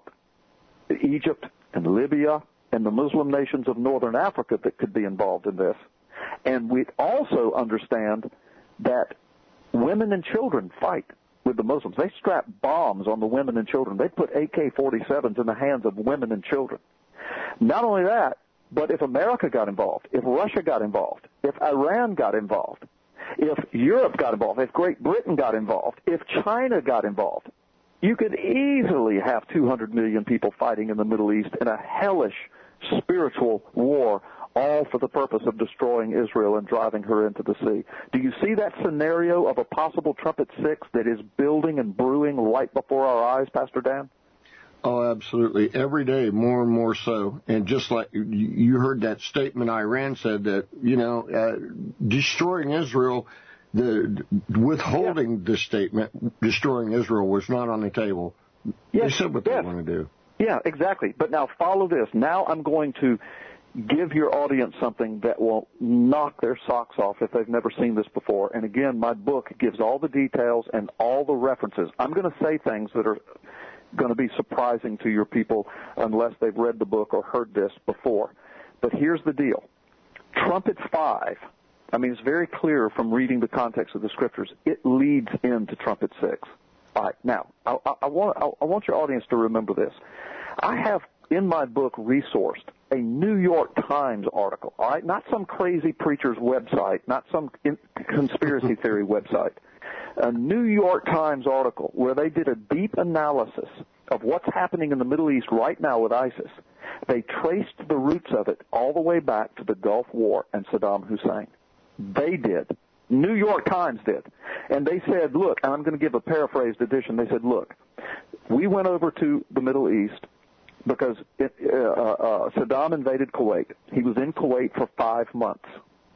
Egypt and Libya and the Muslim nations of northern Africa that could be involved in this. And we also understand that women and children fight with the Muslims. They strap bombs on the women and children. They put A K forty-sevens in the hands of women and children. Not only that, but if America got involved, if Russia got involved, if Iran got involved, if Europe got involved, if Great Britain got involved, if China got involved, you could easily have two hundred million people fighting in the Middle East in a hellish spiritual war, all for the purpose of destroying Israel and driving her into the sea. Do you see that scenario of a possible Trumpet Six that is building and brewing right before our eyes, Pastor Dan? Oh, absolutely. Every day, more and more so. And just like you heard that statement Iran said that, you know, uh, destroying Israel, the withholding yeah. this statement, destroying Israel, was not on the table. Yes. They said what yes. they want to do. Yeah, exactly. But now follow this. Now I'm going to give your audience something that will knock their socks off if they've never seen this before. And again, my book gives all the details and all the references. I'm going to say things that are going to be surprising to your people unless they've read the book or heard this before. But here's the deal. Trumpet five, I mean, it's very clear from reading the context of the scriptures, it leads into Trumpet six. All right, now, I, I, I, want, I, I want your audience to remember this. I have in my book resourced a New York Times article, all right, not some crazy preacher's website, not some in, conspiracy theory website. A New York Times article where they did a deep analysis of what's happening in the Middle East right now with ISIS. They traced the roots of it all the way back to the Gulf War and Saddam Hussein. They did. New York Times did. And they said, look, and I'm going to give a paraphrased edition. They said, look, we went over to the Middle East because it, uh, uh, Saddam invaded Kuwait. He was in Kuwait for five months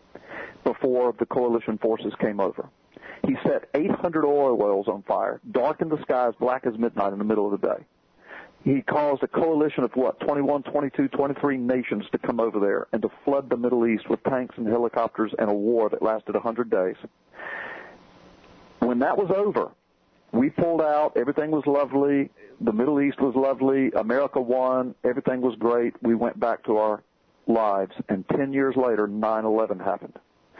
before the coalition forces came over. He set eight hundred oil wells on fire, darkened the skies black as midnight in the middle of the day. He caused a coalition of, what, twenty-one, twenty-two, twenty-three nations to come over there and to flood the Middle East with tanks and helicopters and a war that lasted one hundred days. When that was over, we pulled out. Everything was lovely. The Middle East was lovely. America won. Everything was great. We went back to our lives. And ten years later, nine eleven happened.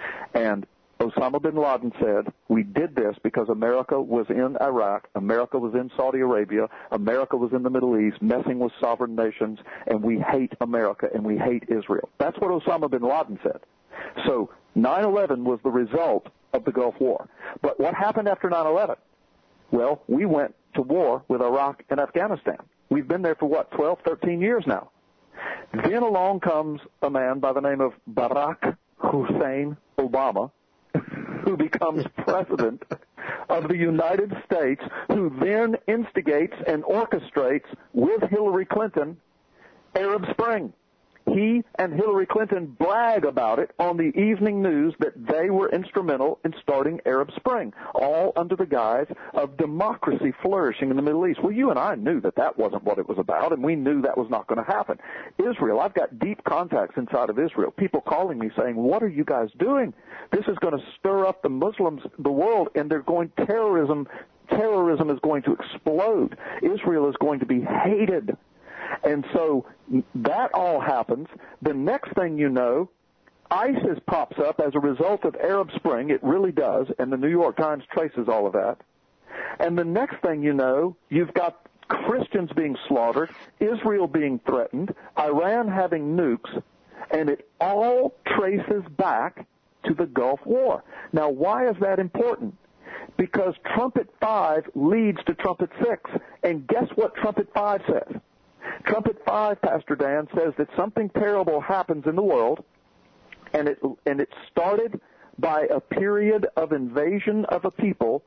And Osama bin Laden said, we did this because America was in Iraq, America was in Saudi Arabia, America was in the Middle East, messing with sovereign nations, and we hate America and we hate Israel. That's what Osama bin Laden said. So nine eleven was the result of the Gulf War. But what happened after nine eleven? Well, we went to war with Iraq and Afghanistan. We've been there for, what, twelve, thirteen years now. Then along comes a man by the name of Barack Hussein Obama, who becomes president of the United States, who then instigates and orchestrates with Hillary Clinton Arab Spring. He and Hillary Clinton brag about it on the evening news that they were instrumental in starting Arab Spring, all under the guise of democracy flourishing in the Middle East. Well, you and I knew that that wasn't what it was about, and we knew that was not going to happen. Israel, I've got deep contacts inside of Israel, people calling me saying, what are you guys doing? This is going to stir up the Muslims, the world, and they're going, terrorism, terrorism is going to explode. Israel is going to be hated. And so that all happens. The next thing you know, ISIS pops up as a result of Arab Spring. It really does, and the New York Times traces all of that. And the next thing you know, you've got Christians being slaughtered, Israel being threatened, Iran having nukes, and it all traces back to the Gulf War. Now, why is that important? Because Trumpet five leads to Trumpet six, and guess what Trumpet five says? Trumpet five, Pastor Dan, says that something terrible happens in the world, and it and it started by a period of invasion of a people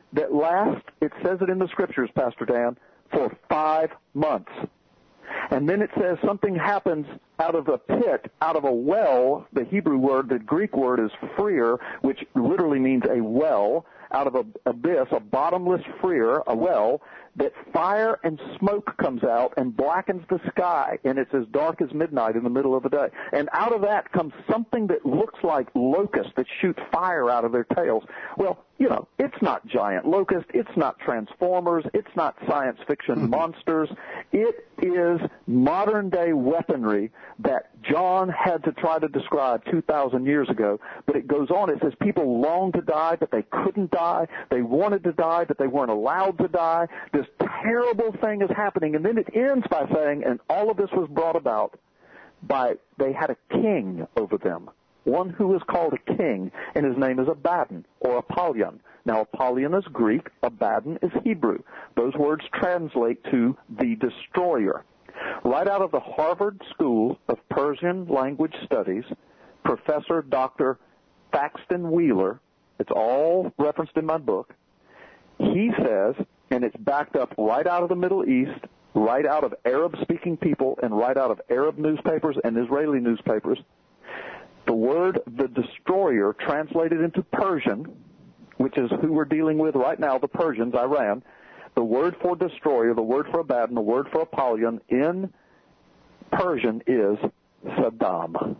that last, it says it in the Scriptures, Pastor Dan, for five months. And then it says something happens out of a pit, out of a well. The Hebrew word, the Greek word is freer, which literally means a well, out of an abyss, a bottomless freer, a well, that fire and smoke comes out and blackens the sky, and it's as dark as midnight in the middle of the day. And out of that comes something that looks like locusts that shoot fire out of their tails. Well, you know, it's not giant locust, it's not Transformers, it's not science fiction monsters. It is modern-day weaponry that John had to try to describe two thousand years ago. But it goes on, it says people longed to die, but they couldn't die. They wanted to die, but they weren't allowed to die. This terrible thing is happening. And then it ends by saying, and all of this was brought about by, they had a king over them. One who is called a king, and his name is Abaddon, or Apollyon. Now, Apollyon is Greek, Abaddon is Hebrew. Those words translate to the destroyer. Right out of the Harvard School of Persian Language Studies, Professor Doctor Thaxton Wheeler, it's all referenced in my book, he says, and it's backed up right out of the Middle East, right out of Arab-speaking people, and right out of Arab newspapers and Israeli newspapers, the word the destroyer translated into Persian, which is who we're dealing with right now, the Persians, Iran, the word for destroyer, the word for Abaddon, the word for Apollyon in Persian is Saddam.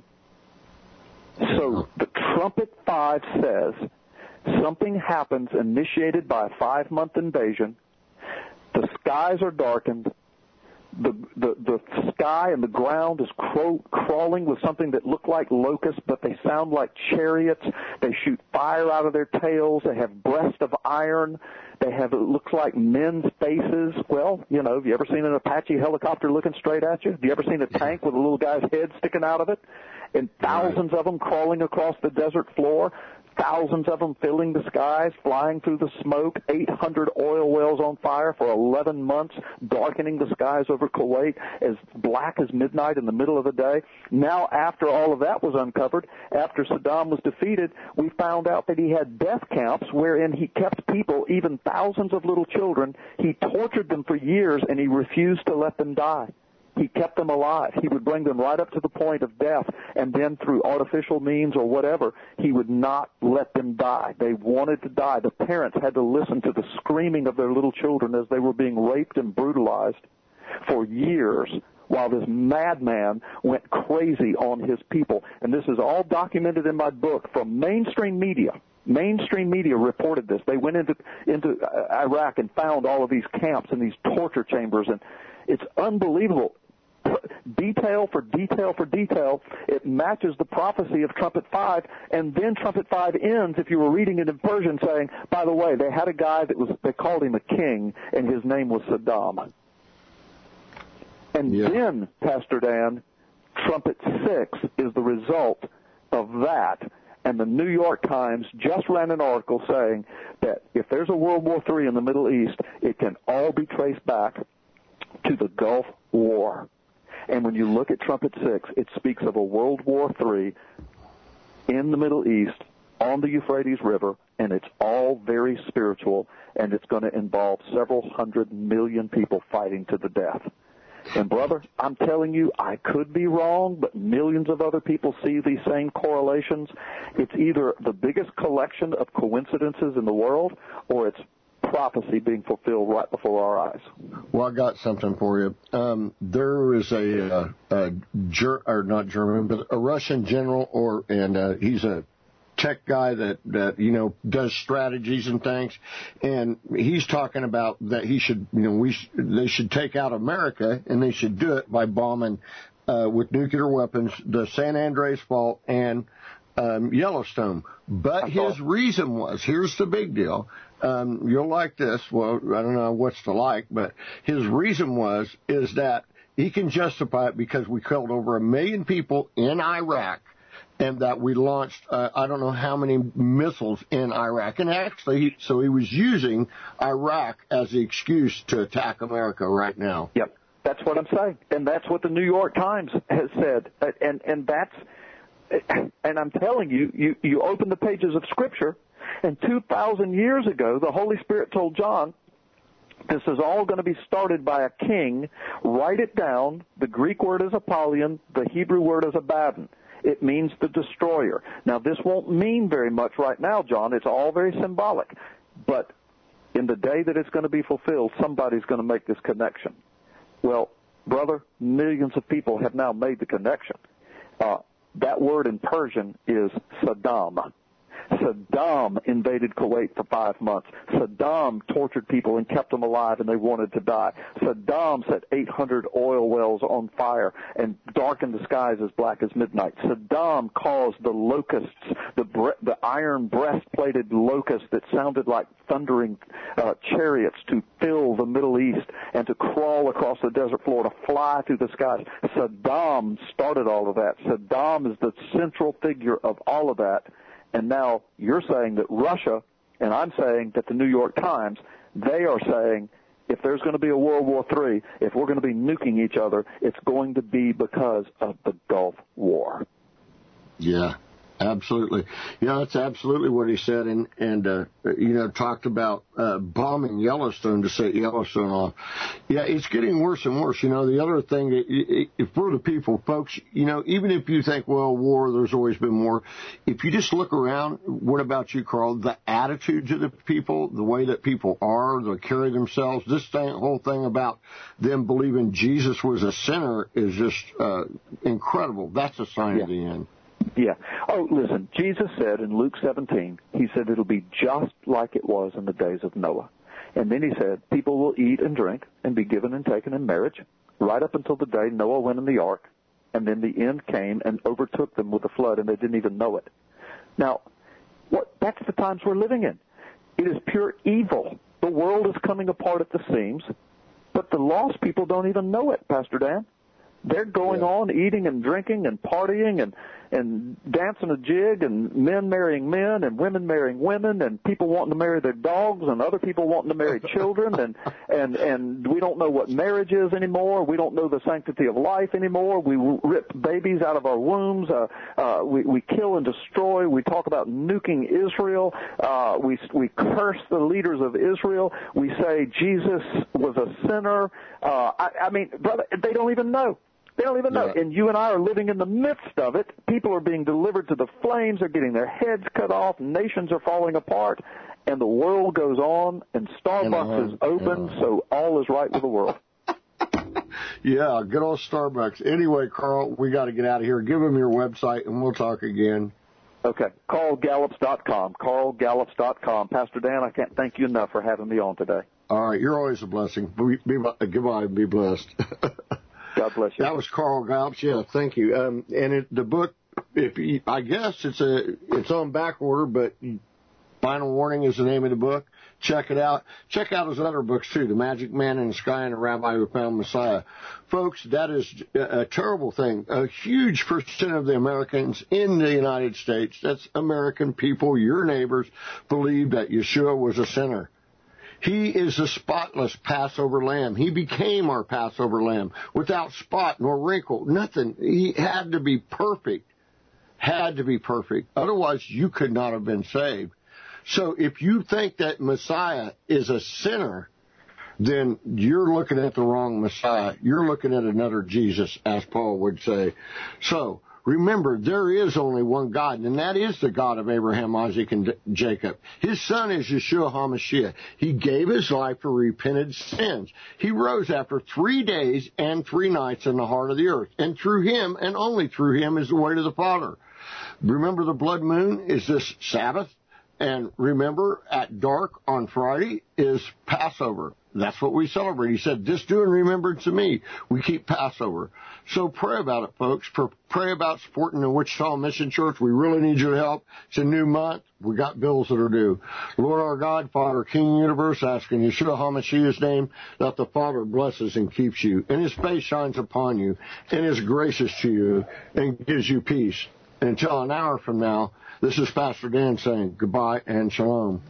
So the trumpet five says something happens initiated by a five-month invasion. The skies are darkened. The, the the sky and the ground is craw- crawling with something that look like locusts, but they sound like chariots. They shoot fire out of their tails. They have breasts of iron. They have, it looks like men's faces. Well, you know, have you ever seen an Apache helicopter looking straight at you? Have you ever seen a tank with a little guy's head sticking out of it? And thousands of them crawling across the desert floor. Thousands of them filling the skies, flying through the smoke, eight hundred oil wells on fire for eleven months, darkening the skies over Kuwait as black as midnight in the middle of the day. Now, after all of that was uncovered, after Saddam was defeated, we found out that he had death camps wherein he kept people, even thousands of little children. He tortured them for years, and he refused to let them die. He kept them alive. He would bring them right up to the point of death, and then through artificial means or whatever, he would not let them die. They wanted to die. The parents had to listen to the screaming of their little children as they were being raped and brutalized for years while this madman went crazy on his people. And this is all documented in my book from mainstream media. Mainstream media reported this. They went into into Iraq and found all of these camps and these torture chambers, and it's unbelievable. Detail for detail for detail, it matches the prophecy of Trumpet five, and then Trumpet five ends, if you were reading it in Persian, saying, by the way, they had a guy that was, they called him a king, and his name was Saddam. And yeah. Then, Pastor Dan, Trumpet six is the result of that. And the New York Times just ran an article saying that if there's a World War Three in the Middle East, it can all be traced back to the Gulf War. And when you look at Trumpet six, it speaks of a World War Three in the Middle East on the Euphrates River, and it's all very spiritual, and it's going to involve several hundred million people fighting to the death. And, brother, I'm telling you, I could be wrong, but millions of other people see these same correlations. It's either the biggest collection of coincidences in the world, or it's prophecy being fulfilled right before our eyes. Well, I got something for you. Um, there is a, uh, a ger- or not German, but a Russian general, or and uh, he's a tech guy that, that, you know, does strategies and things, and he's talking about that he should, you know, we sh- they should take out America, and they should do it by bombing uh, with nuclear weapons the San Andreas Fault and um, Yellowstone. But his reason was, here's the big deal, um, you'll like this, well, I don't know what's to like, but his reason was, is that he can justify it because we killed over a million people in Iraq, and that we launched, uh, I don't know how many missiles in Iraq. And actually, so he was using Iraq as the excuse to attack America right now. Yep, that's what I'm saying. And that's what the New York Times has said. And and that's, and I'm telling you, you, you open the pages of Scripture, And two thousand years ago, the Holy Spirit told John, this is all going to be started by a king. Write it down. The Greek word is Apollyon. The Hebrew word is Abaddon. It means the destroyer. Now, this won't mean very much right now, John. It's all very symbolic. But in the day that it's going to be fulfilled, somebody's going to make this connection. Well, brother, millions of people have now made the connection. Uh, that word in Persian is Saddam. Saddam invaded Kuwait for five months. Saddam tortured people and kept them alive, and they wanted to die. Saddam set eight hundred oil wells on fire and darkened the skies as black as midnight. Saddam caused the locusts, the bre- the iron breast-plated locusts that sounded like thundering uh, chariots to fill the Middle East and to crawl across the desert floor, to fly through the skies. Saddam started all of that. Saddam is the central figure of all of that. And now you're saying that Russia, and I'm saying that the New York Times, they are saying if there's going to be a World War Three, if we're going to be nuking each other, it's going to be because of the Gulf War. Yeah, absolutely. Yeah, that's absolutely what he said, and, and uh, you know, talked about uh, bombing Yellowstone to set Yellowstone off. Yeah, it's getting worse and worse. You know, the other thing, if we're the people, folks, you know, even if you think, well, war, there's always been war, if you just look around, what about you, Carl? The attitudes of the people, the way that people are, they carry themselves, this thing, whole thing about them believing Jesus was a sinner is just uh, incredible. That's a sign yeah. of the end. Yeah. Oh, listen, Jesus said in Luke seventeen, he said it'll be just like it was in the days of Noah. And then he said people will eat and drink and be given and taken in marriage right up until the day Noah went in the ark, and then the end came and overtook them with the flood, and they didn't even know it. Now, what? That's the times we're living in. It is pure evil. The world is coming apart at the seams, but the lost people don't even know it, Pastor Dan. They're going yeah. on eating and drinking and partying and, and dancing a jig, and men marrying men and women marrying women, and people wanting to marry their dogs and other people wanting to marry children, and, and, and we don't know what marriage is anymore. We don't know the sanctity of life anymore. We rip babies out of our wombs. Uh, uh, we, we kill and destroy. We talk about nuking Israel. Uh, we, we curse the leaders of Israel. We say Jesus was a sinner. Uh, I, I mean, brother, they don't even know. They don't even know. Yeah. And you and I are living in the midst of it. People are being delivered to the flames. They're getting their heads cut off. Nations are falling apart. And the world goes on, and Starbucks is open, yeah. so all is right with the world. Yeah, good old Starbucks. Anyway, Carl, we got to get out of here. Give them your website, and we'll talk again. Okay, carl gallups dot com, carl gallups dot com. Pastor Dan, I can't thank you enough for having me on today. All right, you're always a blessing. Be, be, goodbye, be blessed. God bless you. That was Carl Gallups. Yeah, thank you. Um, and it, the book, if you, I guess it's a it's on back order, but Final Warning is the name of the book. Check it out. Check out his other books too, The Magic Man in the Sky and The Rabbi Who Found Messiah. Folks, that is a, a terrible thing. A huge percent of the Americans in the United States, that's American people, your neighbors, believe that Yeshua was a sinner. He is the spotless Passover lamb. He became our Passover lamb without spot nor wrinkle, nothing. He had to be perfect, had to be perfect. Otherwise, you could not have been saved. So if you think that Messiah is a sinner, then you're looking at the wrong Messiah. You're looking at another Jesus, as Paul would say. So remember, there is only one God, and that is the God of Abraham, Isaac, and Jacob. His son is Yeshua HaMashiach. He gave his life for repented sins. He rose after three days and three nights in the heart of the earth. And through him, and only through him, is the way to the Father. Remember, the blood moon is this Sabbath. And remember, at dark on Friday is Passover. That's what we celebrate. He said, this do in remembrance of me. We keep Passover. So pray about it, folks. Pray about supporting the Wichita Mission Church. We really need your help. It's a new month. We got bills that are due. Lord our God, Father, King of the universe, asking Yeshua HaMashiach's name, that the Father blesses and keeps you, and his face shines upon you, and is gracious to you, and gives you peace. Until an hour from now, this is Pastor Dan saying goodbye and shalom.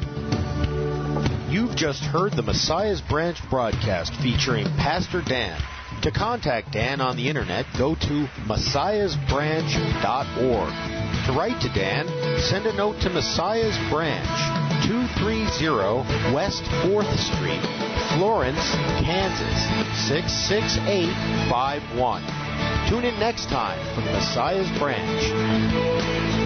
You've just heard the Messiah's Branch broadcast featuring Pastor Dan. To contact Dan on the internet, go to messiahs branch dot org. To write to Dan, send a note to Messiah's Branch, two thirty West fourth Street, Florence, Kansas, six six eight five one. Tune in next time for Messiah's Branch.